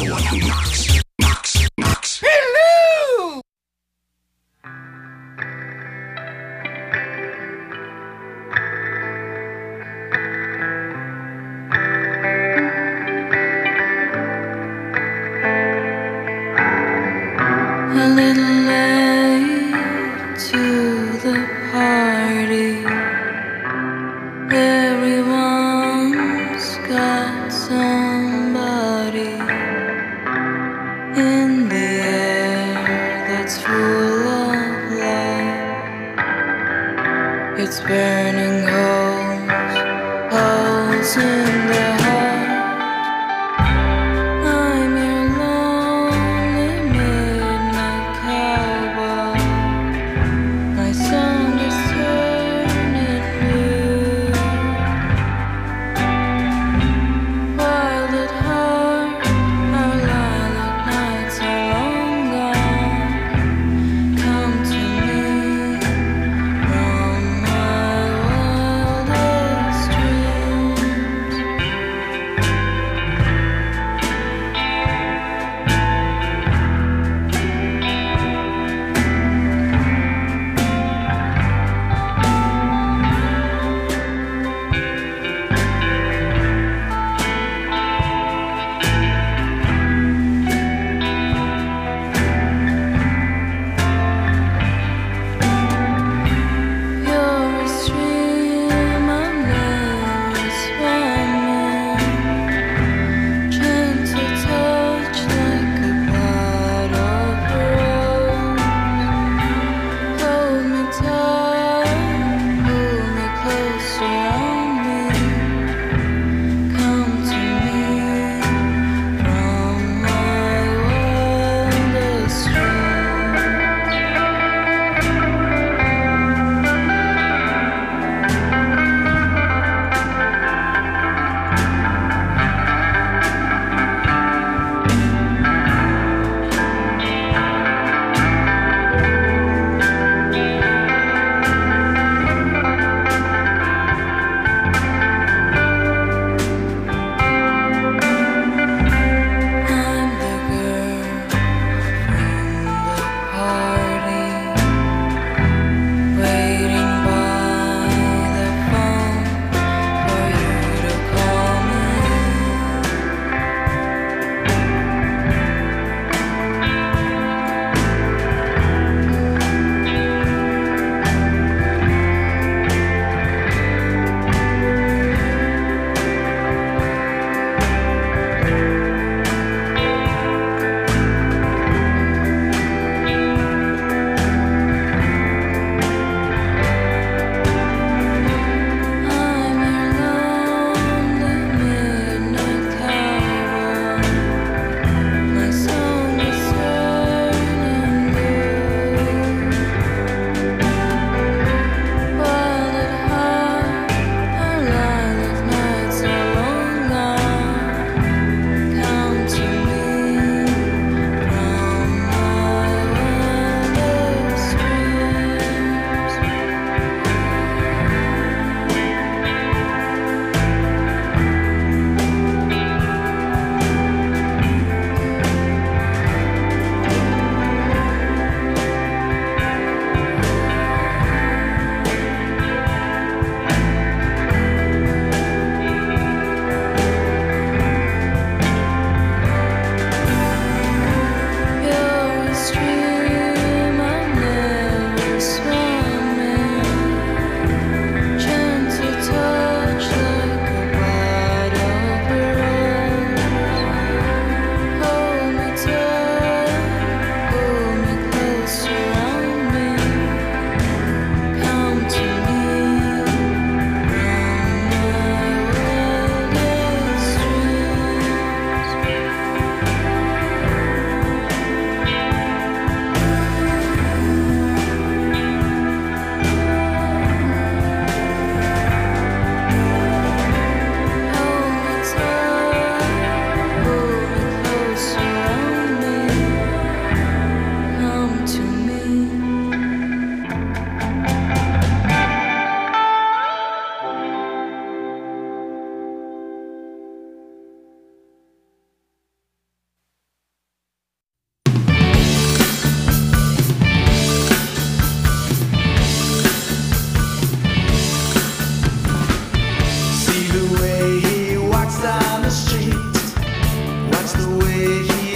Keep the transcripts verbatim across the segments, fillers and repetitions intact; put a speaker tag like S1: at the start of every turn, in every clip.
S1: the one who knocks, knocks, knocks.
S2: Hello!
S3: A little late to the party. Everyone's got somebody in the air that's full of light. It's burning holes, holes in the heart. I'm your lonely midnight cowboy. My song is turning blue. Wild at heart, our lilac nights are long gone. Come to me from my wildest dreams.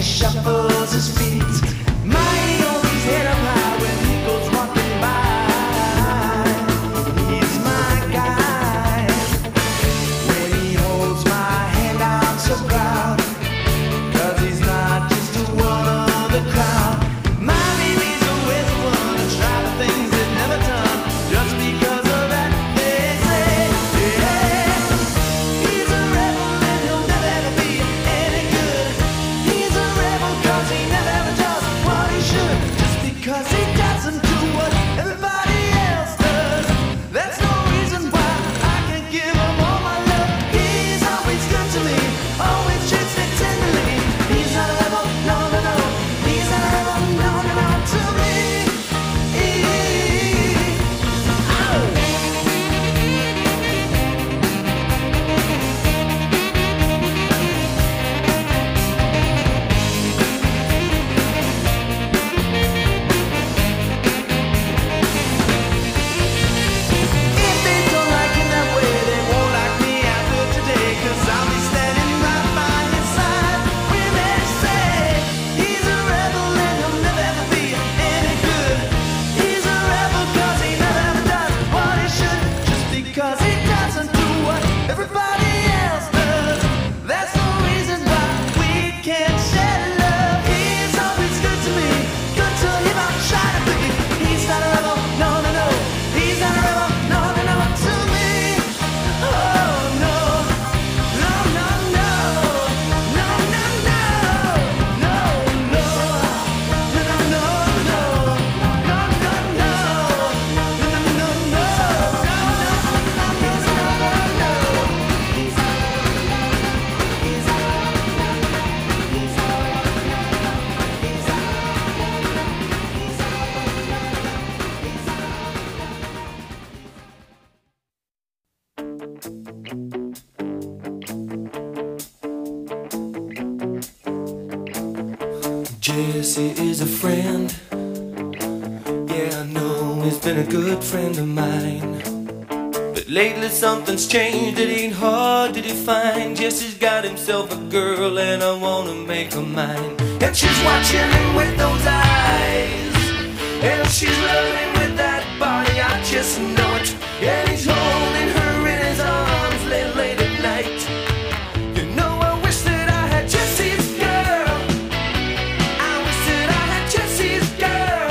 S2: shuffles his feet. Mighty holds his head up high when he goes walking by. He's my guy. When he holds my hand, I'm so proud, 'cause he's not just one of the crowd. My baby's always the one to try the things they've never done. Just because of that, they say, yeah. He's a rebel and he'll never ever be any good. He's a rebel 'cause he never ever does what he should. Just because he doesn't do what everybody else does, that's no reason why I can give him all my love. He's always good to me, always treats me tenderly. He's not a rebel, no, no, no. He's not a rebel, no, no, no, to me. Oh. If they don't like him that way, they won't like me after today, 'cause I'll be standing right by his side. We may say he's a rebel and he'll never ever be any good. He's a rebel 'cause he never ever does what he should. Just because he doesn't do what everybody else does, that's no reason why we can't share love. He's always good to me, good to him I'm shining quickly. He's not a rebel, no, no, no. He's not a rebel, no, no, no, to me. Oh no, no, no, no, no, no, no, no, no, no, no, no, no, no, no, no, no, no,
S4: Jesse is a friend. Yeah, I know he's been a good friend of mine. But lately something's changed, it ain't hard to define. Jesse's got himself a girl and I wanna make her mine. And she's watching him with those eyes, and she's loving with that body, I just know it. And he's holding her in his arms late, late at night. You know, I wish that I had Jesse's girl. I wish that I had Jesse's girl.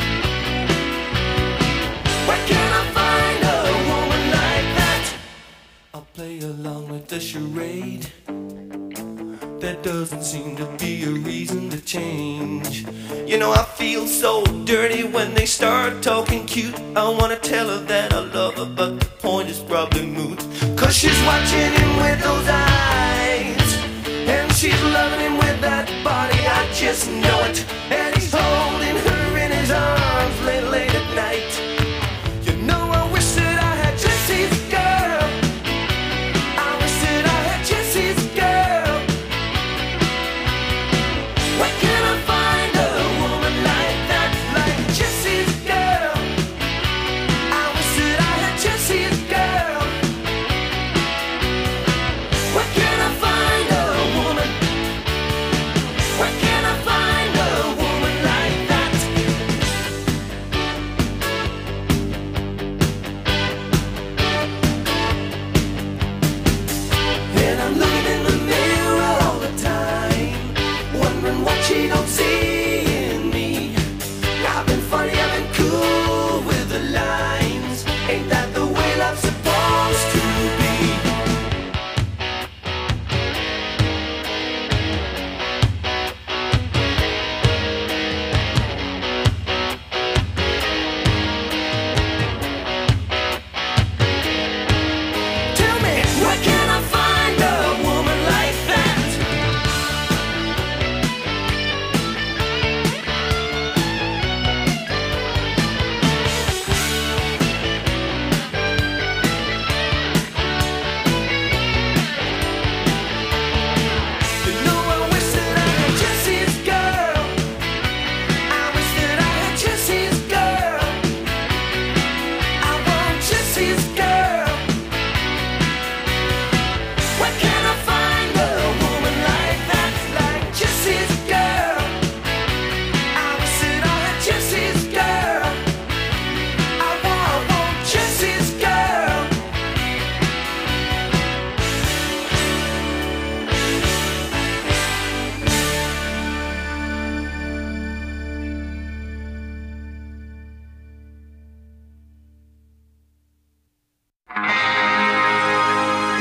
S4: Where can I find a woman like that? I'll play along with the charade. There doesn't seem to be a reason to change. You know, I feel so dirty when they start talking cute. I wanna tell her that I love her, but the point is probably moot. 'Cause she's watching him with those eyes, and she's loving him with that body, I just know it. And he's holding her in his arms late, late at night. You know, I wish that I had Jesse's girl. I wish that I had Jesse's girl. Where can I find a woman like that, like Jesse's girl? I wish that I had Jesse's girl. Where can I find a woman? Where can I find a woman like that?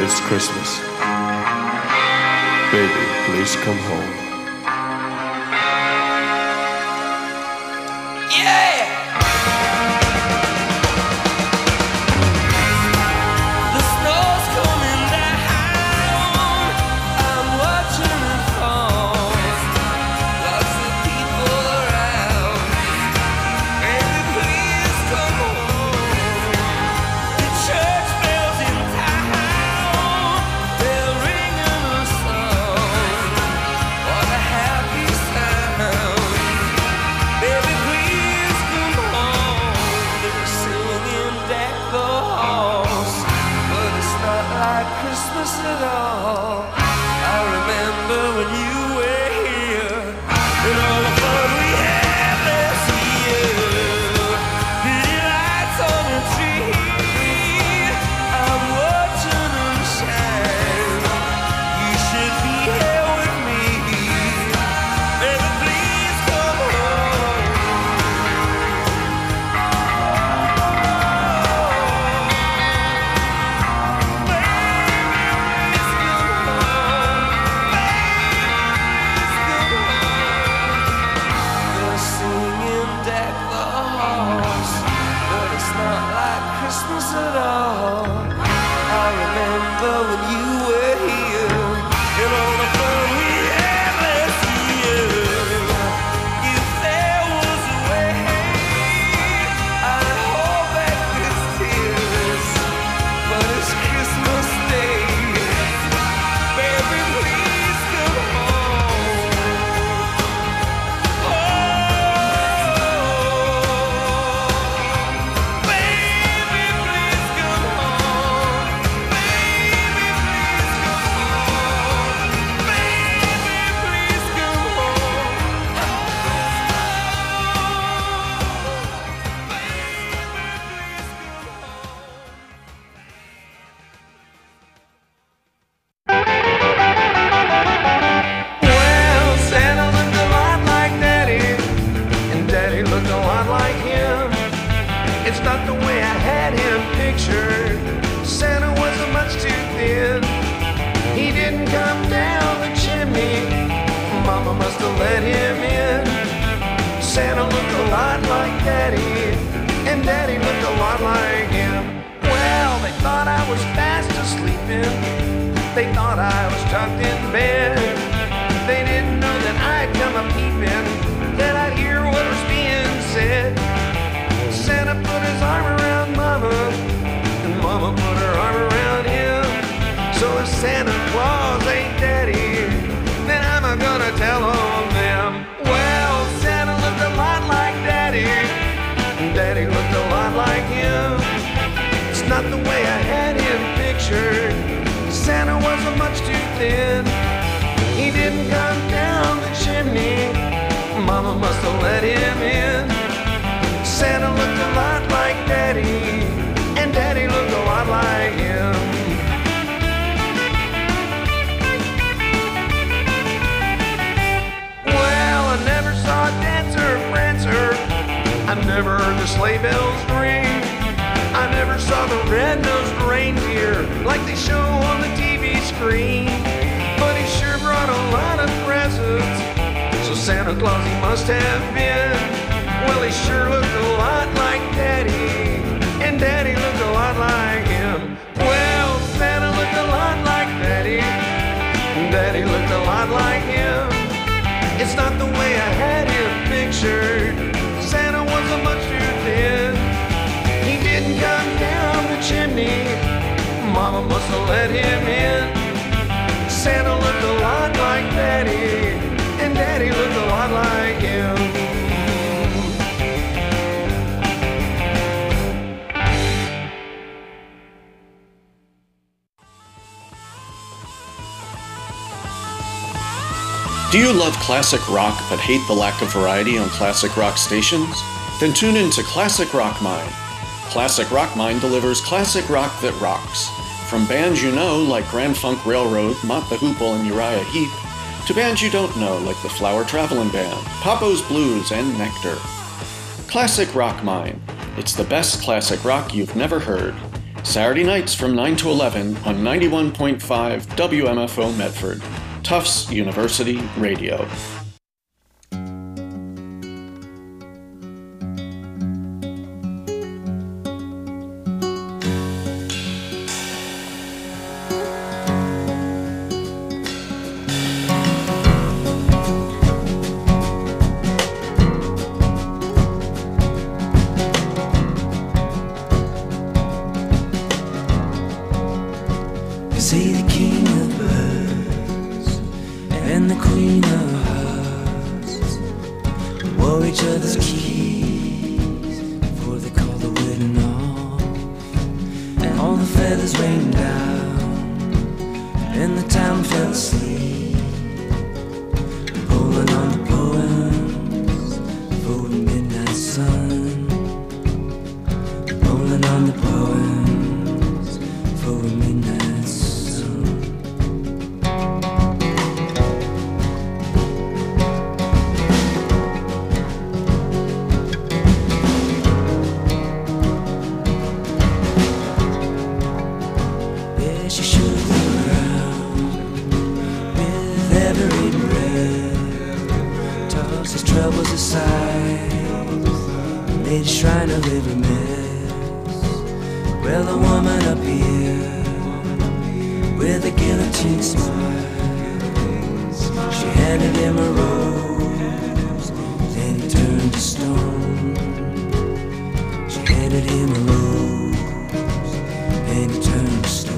S5: It's Christmas. Baby, please come home.
S4: Yeah! The snow's coming down. I'm watching it fall. Lots of people around. Baby, please come home. The church bells in town, they're ringing a song. What a happy sound. Baby, please come home. They're singing Deck the Halls, but it's not like Christmas at all. I remember when you were here and all the fun we had last year. Pretty lights on the tree, I'm watching them shine. You should be here with me. Baby, please come home. They're singing Deck the Halls, but it's not like Christmas at all. I remember when you were here and all the fun we had last year. If there was a way, I'd hold back these tears, but it's Christmas Day. Baby, please come home. Oh, baby, please come home. Baby, please come home. Baby, please come home.
S2: Well, Santa looked a lot like Daddy, and Daddy looked a lot like him. It's not the way I had him pictured. Santa wasn't much too thin. He didn't come down the chimney. Mama must have let him in. Santa looked a lot like Daddy, and Daddy looked a lot like him. Well, they thought I was fast asleep in. They thought I was tucked in bed. They didn't know that I'd come a peeping, that I'd hear what was being said. Santa put his arm around Mama, and Mama put her arm around him. So if Santa Claus ain't Daddy, then I'm gonna tell on them. Well, Santa looked a lot like Daddy, and Daddy looked a lot like him. It's not the way I had him pictured. Santa wasn't much too thin. He didn't come down the chimney. Mama must have let him in. Santa looked a lot like Daddy, and Daddy looked a lot like him. Well, I never saw a dancer or prancer. I never heard the sleigh bells ring. I never saw the red-nosed reindeer like they show on the T V screen. But he sure brought a lot of presents, so Santa Claus he must have been. Well, he sure looked a lot like Daddy, and Daddy looked a lot like him. Well, Santa looked a lot like Daddy, and Daddy looked a lot like him. It's not the way I had him pictured. Santa wasn't much too thin. He didn't come down the chimney. Mama must have let him in. Santa looked a lot like Daddy, and Daddy looked a lot like him.
S6: Do you love classic rock but hate the lack of variety on classic rock stations? Then tune in to Classic Rock Mine. Classic Rock Mine delivers classic rock that rocks. From bands you know like Grand Funk Railroad, Mott the Hoople, and Uriah Heep, to bands you don't know like the Flower Travelin' Band, Papo's Blues, and Nectar. Classic Rock Mine. It's the best classic rock you've never heard. Saturday nights from nine to eleven on ninety-one point five W M F O Medford, Tufts University Radio.
S2: See the king of birds and the queen of hearts wore each other's keys before they called the wedding off. And all the feathers rained down and the town fell asleep, pulling on the poems for the midnight sun, pulling on the poems for the midnight sun. She shook the ground with every breath, tossed his troubles aside, made a shrine of every mess. Well, the woman up here with a guillotine smile, she handed him a rose, then he turned to stone. She handed him a rose, then he turned to stone.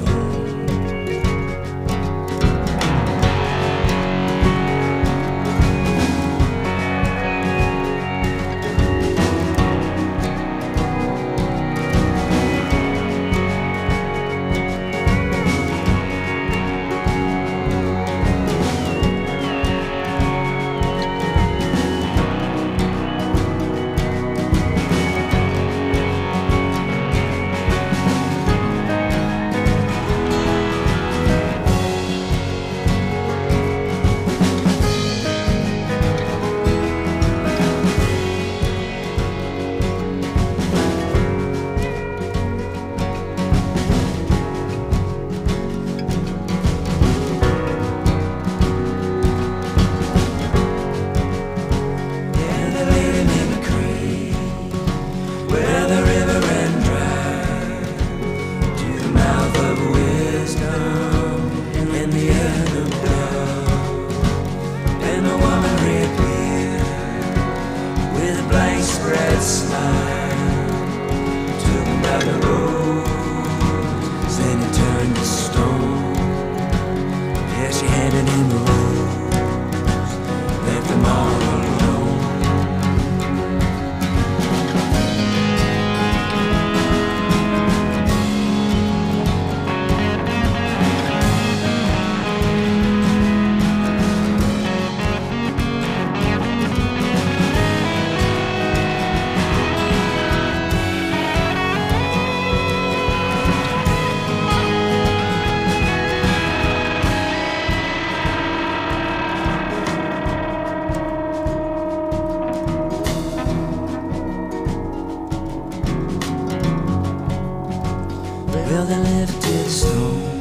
S2: Well, they lifted stone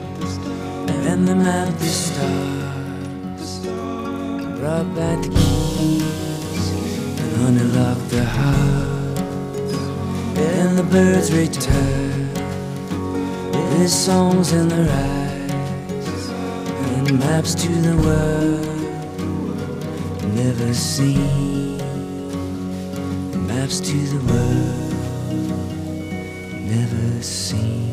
S2: and they mapped the stars, brought back the keys and honey locked their hearts. And the birds returned with songs in their eyes and maps to the world never seen, maps to the world never seen.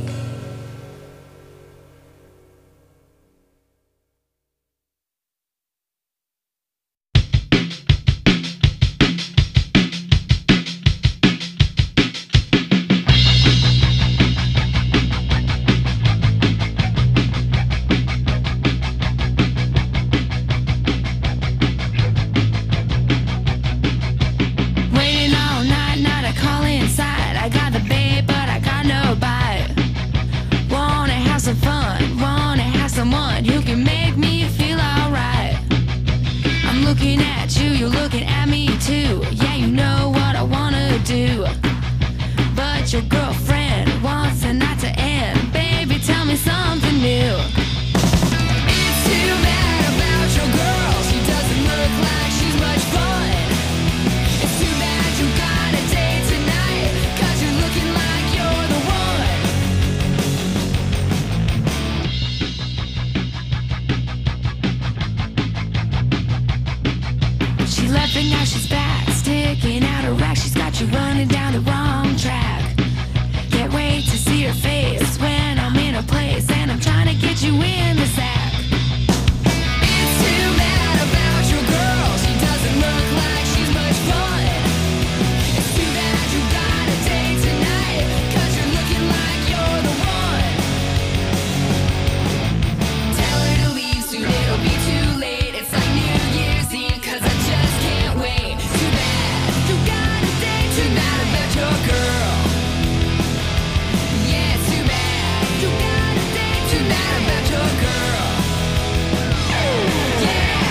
S7: Waiting all night, not a call inside. I got the babe, but I got no bite. Wanna have some fun, wanna have someone who can make me feel alright. I'm looking at you, you're looking at me too. Yeah, you know what I wanna do. But your girlfriend wants a night to new. It's too bad about your girl. She doesn't look like she's much fun. It's too bad you got a date tonight, 'cause you're looking like you're the one. She left and now she's back, sticking out a rack. She's got you running down the wrong track. Can't wait to see your face when I'm in a place and I'm trying to get you in the sack. It's too bad about your girl. She doesn't look like she's much fun. It's too bad you got a date tonight, 'cause you're looking like you're the one. Tell her to leave soon, it'll be too late. It's like New Year's Eve, 'cause I just can't wait. Too bad you got a date tonight about your girl. Yeah, it's too bad you got a date tonight about your girl. Yeah.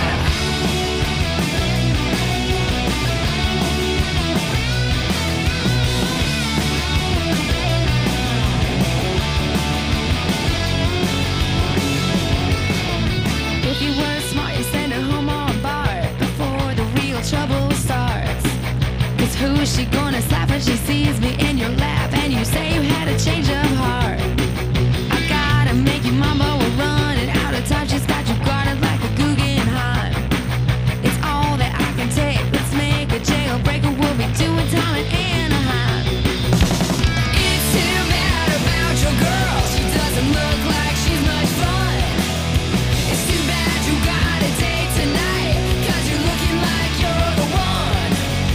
S7: If you were smart, you send her home on bar before the real trouble starts. 'Cause who is she gonna slap when she sees me in your lap and you say you had a change of heart? I gotta make you mama, we're running out of time. She's got you guarded like a Guggenheim. It's all that I can take. Let's make a jailbreaker. We'll be doing time in Anaheim. It's too bad about your girl. She doesn't look like she's much fun. It's too bad you got a date tonight, 'cause you're looking like you're the one.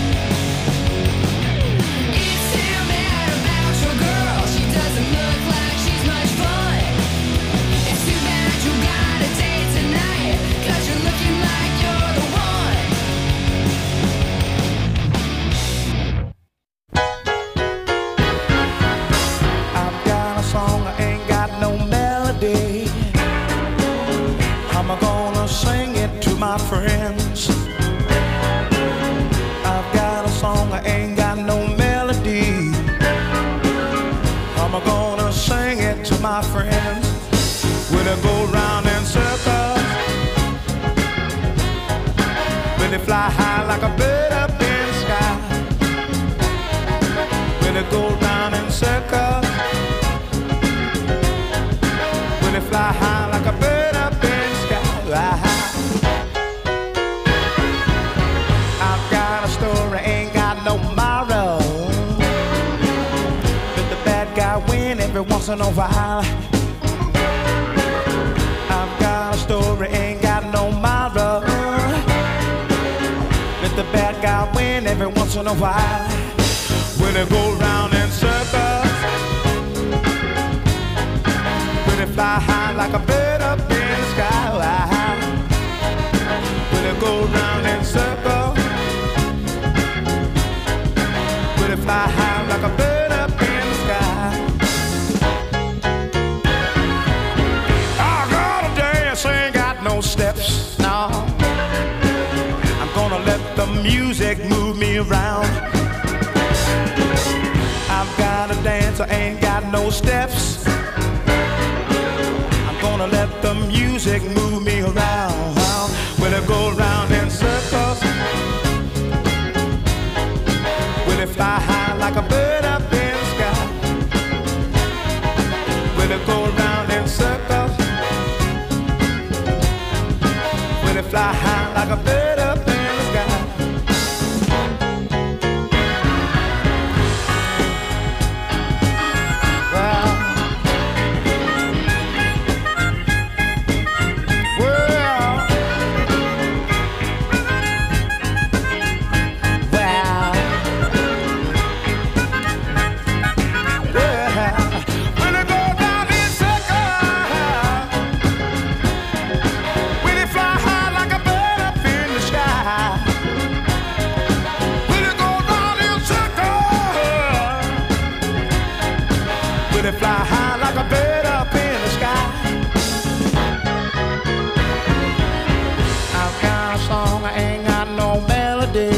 S7: It's too bad about your girl. She doesn't look like she's much fun. It's too bad you got a date tonight, 'cause you're looking like you're the one.
S2: I've got a song, I ain't got no melody. How am I gonna sing it to my friends? I've got a song, I ain't got no melody. How am I gonna sing it to my friends? Will it go round in circles? Will it fly high like a bird up in the sky? Will it go round in circles? Will it fly high like a bird up in the sky? I've got a story, ain't got no moral. Let the bad guy win every once in a while. I've got a story, ain't got no moral. Let the bad guy win every once in a while. Will it go round in circles? Will it fly high like a bird up in the sky? Will it go round in circles? Will it fly high like a bird up in the sky? I gotta dance, ain't got no steps, no. I'm gonna let the music move me around. I've got to dance, I ain't got no steps. I'm gonna let the music move me around. Will it go round in circles? Will it fly high like a bird up in the sky? Will it go round in circles? Will it fly high like a bird up in the sky? Well, well, well, well. Will it go round in circles? Will it fly high like a bird up in the sky? Will it go round in circles? Will it fly high like a bird up in the sky? I've got a song, I ain't got no melody.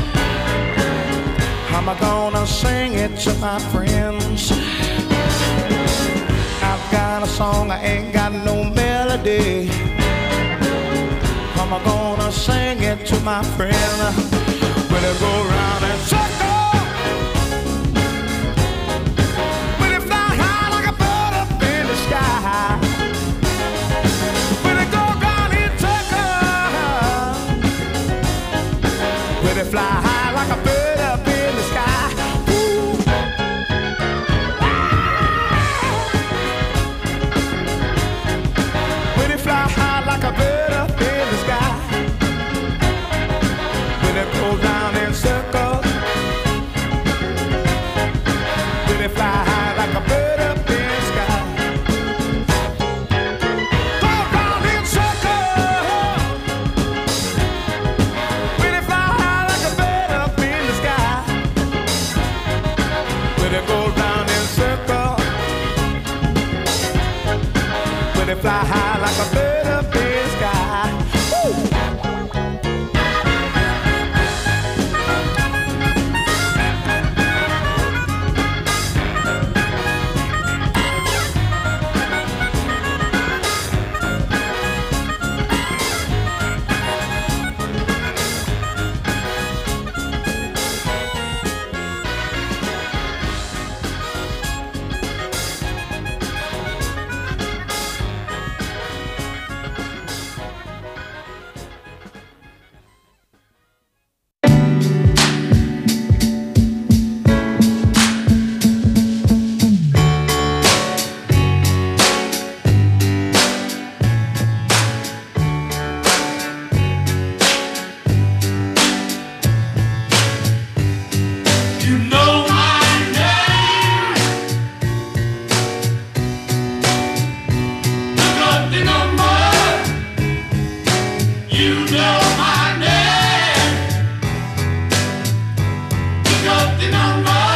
S2: How am I gonna sing it to my friends? I've got a song, I ain't got no melody. I'm gonna sing it to my friend. When it go round and circle, when it fly high like a bird up in the sky. When it go round and circle, when it fly high like a bird up in the sky. When it fly high like a bird up in the sky. When it goes round in circles. When it fly high like a bird up in the sky. Go round in circles. When it fly high like a bird up in the sky. When it goes round in circles. When it fly high like a bird up in the sky. Woo!
S1: You know my name. Look up the number. You know my name. Look up the number.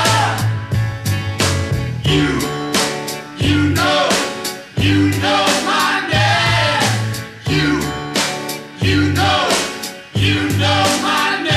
S1: You, you know, you know my name. You, you know, you know my name.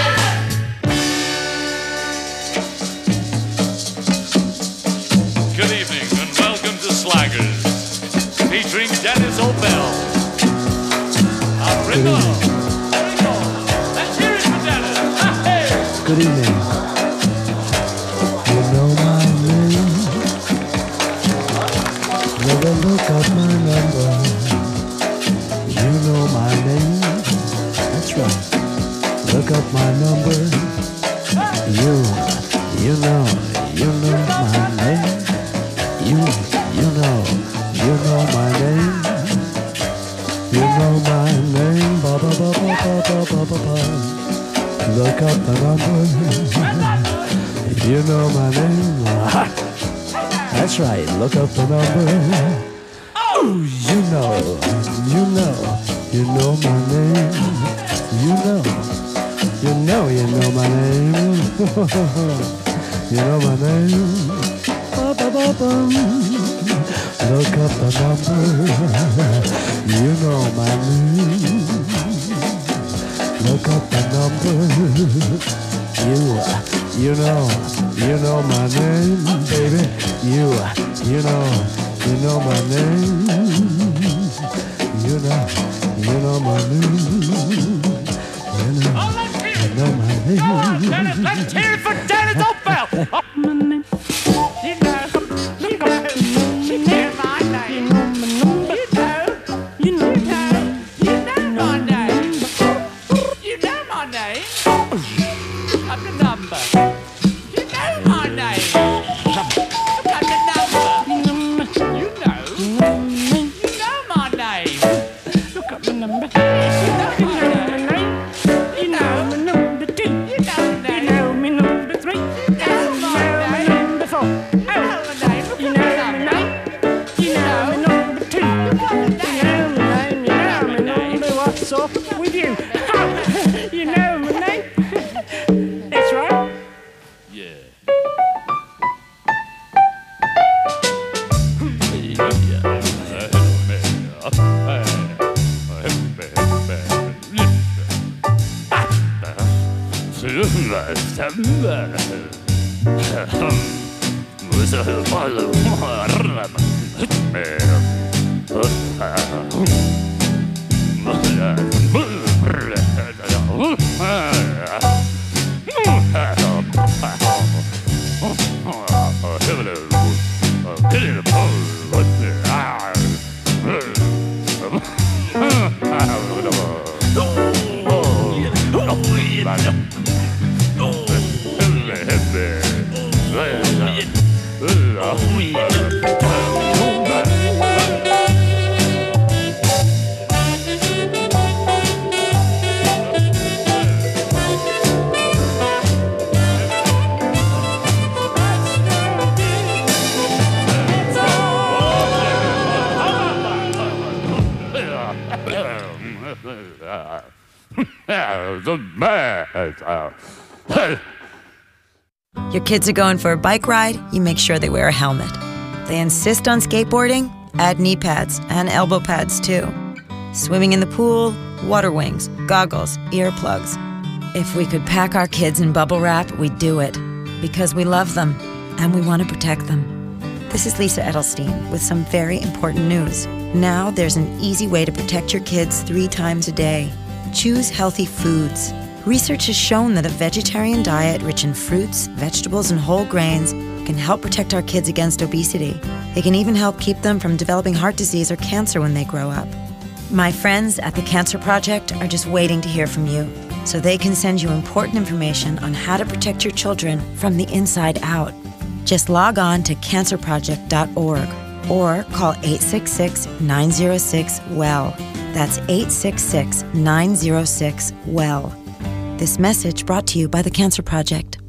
S8: Good evening and welcome to Slaggers, featuring Dennis O'Bell. Uh, Ringo, Ringo, let's hear it for Dennis. Hey.
S2: Good evening. You know my name. Never look up my number. You know my name. That's right. Look up my number. You, you know, you know my name. You, you know, you know my name. You know my name. Ba ba ba ba ba ba ba ba ba. Look up the number. You know my name. That's right. Look up the number. Oh, you know, you know, you know my name. You know, you know, you know my name. You know my name. Ba ba ba ba. Look up the number. You know my name. Look up the number. You, you know, you know my name, baby. You, you know, you know my name. You know, you know my name. You know, you know my name.
S8: Come on, Dennis, let's hear it for Dennis O'Bell. Oh, my name. You know, look up. You know my name. You know, you know, you know my name. You know my name. Up the number. You know my name. Look up the number. You know, you know my name. Look up the number. You know my name. You know my number two. You know my name. You know my number three. You know my number four. You know my name. You know my name. You know my number two. You know my name. You know my number. What's up with you? You know my name. That's right. Yeah.
S9: Your kids are going for a bike ride, you make sure they wear a helmet. They insist on skateboarding, add knee pads and elbow pads too. Swimming in the pool, water wings, goggles, earplugs. If we could pack our kids in bubble wrap, we'd do it. Because we love them and we want to protect them. This is Lisa Edelstein with some very important news. Now there's an easy way to protect your kids three times a day. Choose healthy foods. Research has shown that a vegetarian diet rich in fruits, vegetables, and whole grains can help protect our kids against obesity. It can even help keep them from developing heart disease or cancer when they grow up. My friends at the Cancer Project are just waiting to hear from you, so they can send you important information on how to protect your children from the inside out. Just log on to cancer project dot org or call eight six six, nine zero six, W E L L. That's eight six six, nine zero six, W E L L. This message brought to you by the Cancer Project.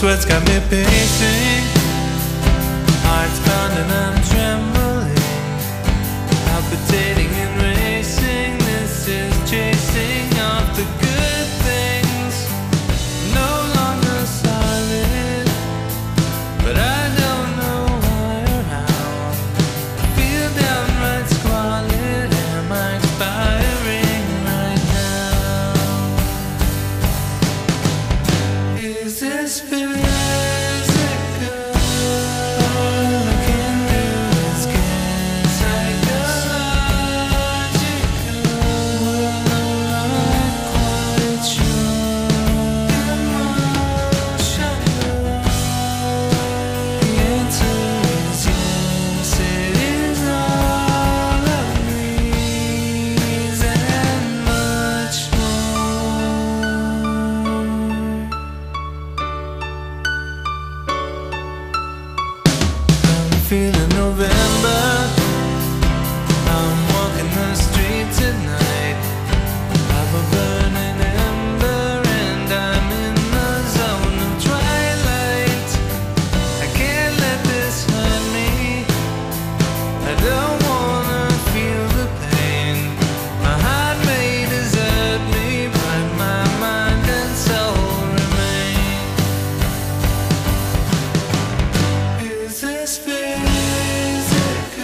S4: sweat's got me pacing, heart's pounding, I'm trembling, palpitating and racing. This is chasing off the good things, no longer solid, but I don't know why or how. I feel downright squalid. Am I expiring right now? Is this physical? All I can do is get psychological. I'm not quite sure. Emotional. The answer is yes, it is all of these and much more. I'm feeling November. I'm walking the street tonight. I'm a burning ember and I'm in the zone of twilight. I can't let this hurt me. I don't wanna feel the pain. My heart may desert me, but my mind and soul remain. Is this physical?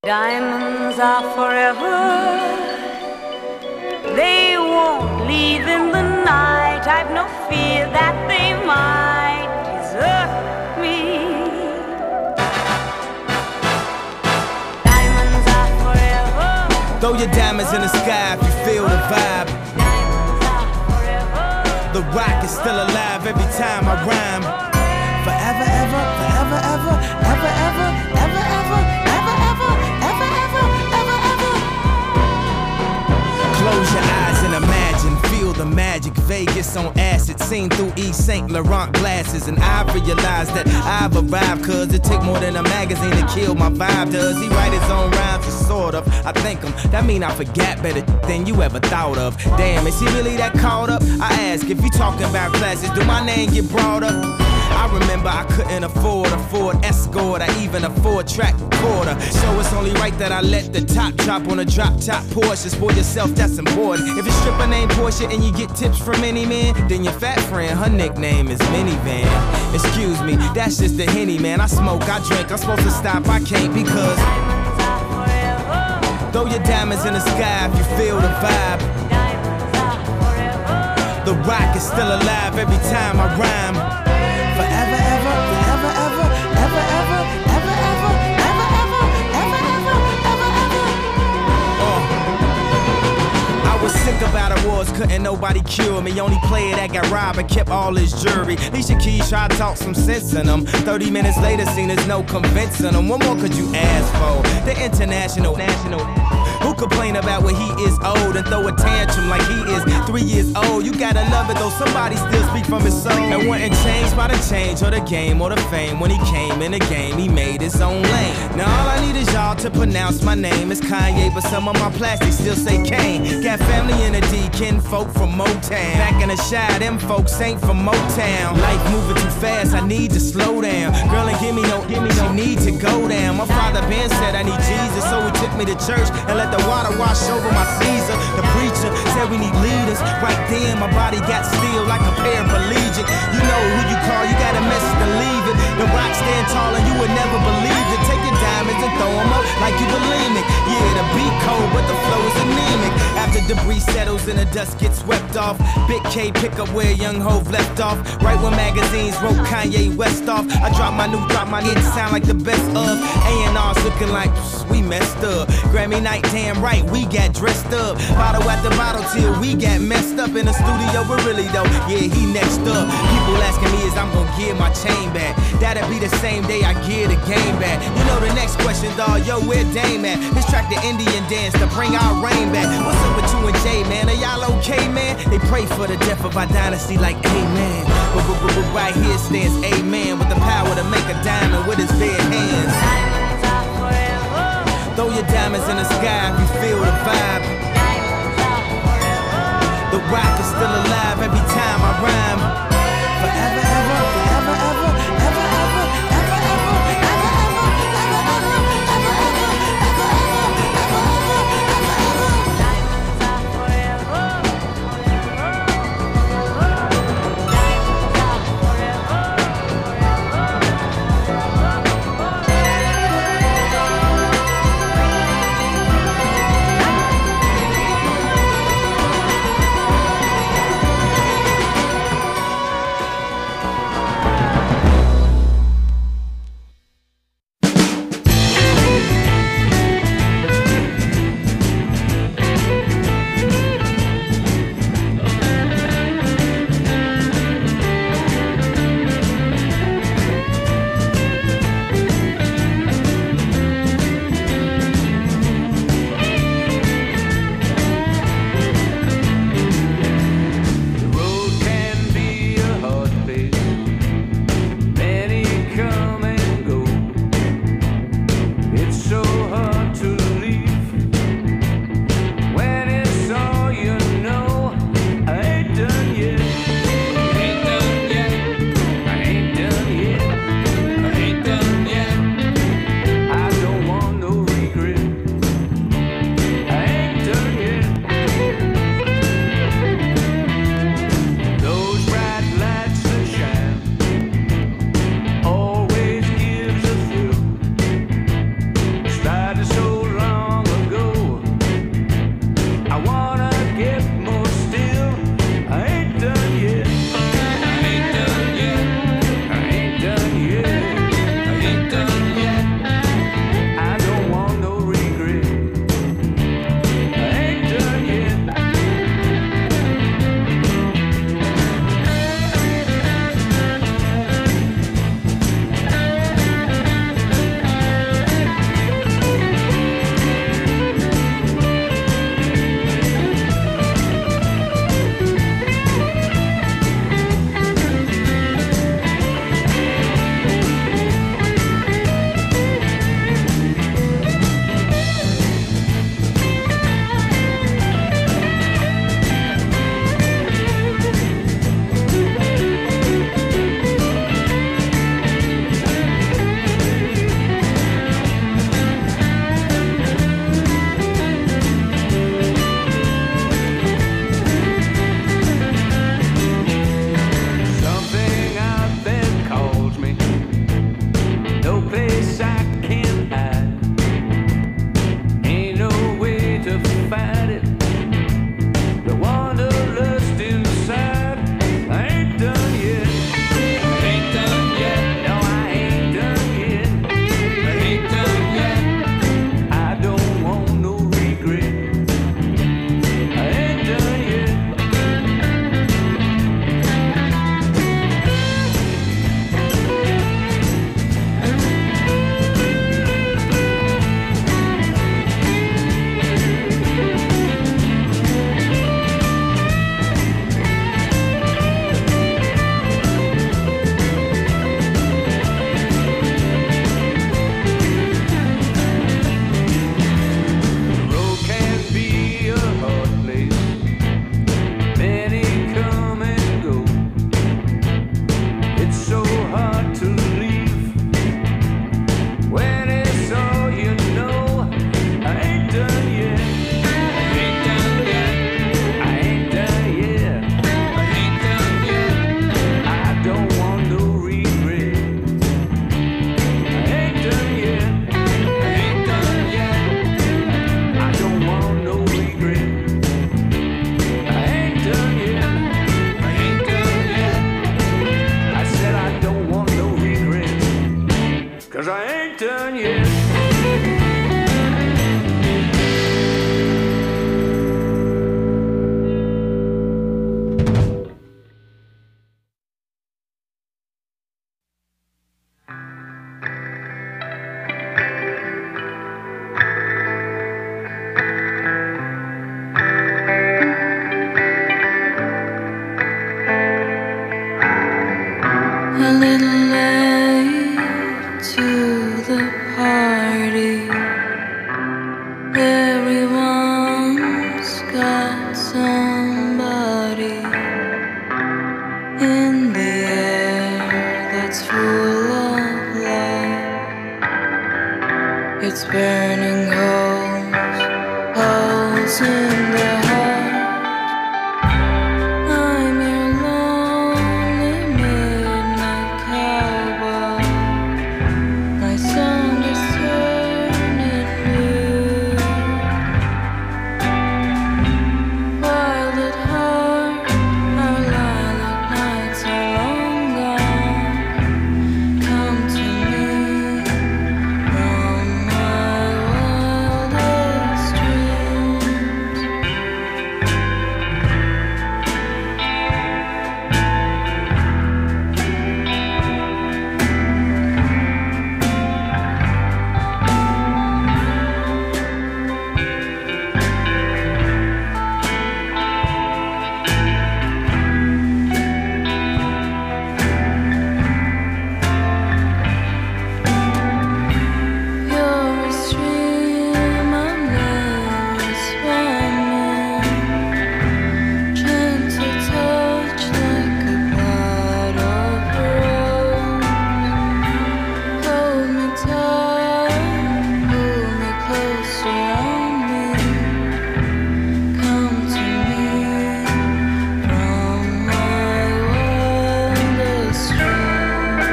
S10: Diamonds are forever. They won't leave in the night. I've no fear that they might desert me. Diamonds are forever.
S2: Throw your diamonds in the sky if you feel the vibe.
S10: Diamonds are forever.
S2: The rock is still alive every time I rhyme. Forever, ever, forever, ever, ever, ever, ever, ever, ever, ever, ever, ever, ever, ever. Close your eyes and imagine, feel the magic. Vegas on acid, seen through Yves Saint Laurent glasses. And I realized that I've arrived, cause it take more than a magazine to kill my vibe. Does he write his own rhymes? Sort of. I think him, that mean I forget better than you ever thought of. Damn, is he really that caught up? I ask, if you talking about classes, do my name get brought up? I remember I couldn't afford a Ford Escort or even a four-track recorder. So it's only right that I let the top drop on a drop-top Porsche. For yourself, that's important. If your stripper named Portia and you get tips from any man, then your fat friend, her nickname is Minivan. Excuse me, that's just the Henny, man. I smoke, I drink, I'm supposed to stop, I can't because
S10: Diamonds are forever.
S2: throw your diamonds in the sky if you feel the vibe.
S10: Diamonds are forever.
S2: The rock is still alive every time I rhyme. Forever, ever, forever, ever, ever, ever, ever, ever, ever, ever, ever, ever, ever, ever. Uh. I was sick about awards, couldn't nobody cure me. Only player that got robbed and kept all his jewelry. Alicia Keys tried to talk some sense in them. Thirty minutes later, seen there's no convincing them. What more could you ask for? The international, national. Who complain about when he is old and throw a tantrum like he is three years old? You gotta love it though, somebody still speak from his soul. And wasn't changed by the change or the game or the fame. When he came in the game, he made his own lane. Now all I need is y'all to pronounce my name. It's Kanye, but some of my plastics still say Kane. Got family in the D, kin folk from Motown. Back in the Shy, them folks ain't from Motown. Life moving too fast, I need to slow down. Girl, and give me no, give me no need to go down. My father Ben said I need Jesus, so he took me to church and let the water wash over my Caesar. The preacher said we need leaders. Right then, my body got still like a paraplegic. You know who you call, you got a message to leave it. The rock stand tall and you would never believe it. Take your diamonds and throw them up like you bulimic. Yeah, the beat cold, but the flow is anemic. After debris settles and the dust gets swept off, Big K pick up where Young Hov left off. Right when magazines wrote Kanye West off, I drop my new, drop my new, sound like the best of. A and R's looking like we messed up. Grammy night, damn right, we got dressed up. Bottle after bottle till we got messed up in the studio, but really though, yeah, he next up. People asking me is I'm gonna give my chain back. That'll be the same day I give the game back. You know the next question, dawg, yo, where Dame at? This track the Indian dance to bring our rain back. What's up with you and Jay, man? Are y'all okay, man? They pray for the death of our dynasty like amen. But, but, but, but right here stands amen with the power to make a diamond with his bare hands.
S10: Diamonds are forever.
S2: Throw your diamonds in the sky if you feel the vibe.
S10: Diamonds are forever.
S2: The rock is still alive every time I rhyme. Forever, ever, forever, ever, ever, ever, ever, ever, ever, ever, ever, ever, ever, ever, ever, ever, ever, ever.
S10: Diamonds are forever. Diamonds are forever.
S3: a little late to the party. Everyone's got somebody in the air that's full of love. It's burning holes, holes in the heart. I'm your lonely midnight cowboy. My song is turning blue. Wild at heart, our lilac nights are long gone. Come to me from my wildest dreams. You're a stream I'm never swimming. Gentle touch like a bud of rose. Hold me tight, pull me closer on me. Come to me from my wildest dreams.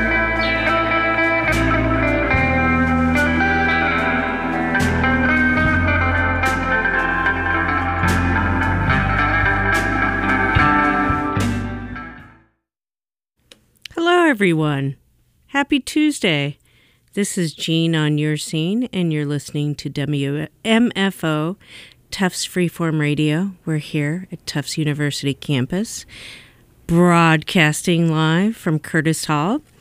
S11: Hello, everyone. Happy Tuesday. This is Jean on your scene, and you're listening to W M F O, Tufts Freeform Radio. We're here at Tufts University campus, broadcasting live from Curtis Hall.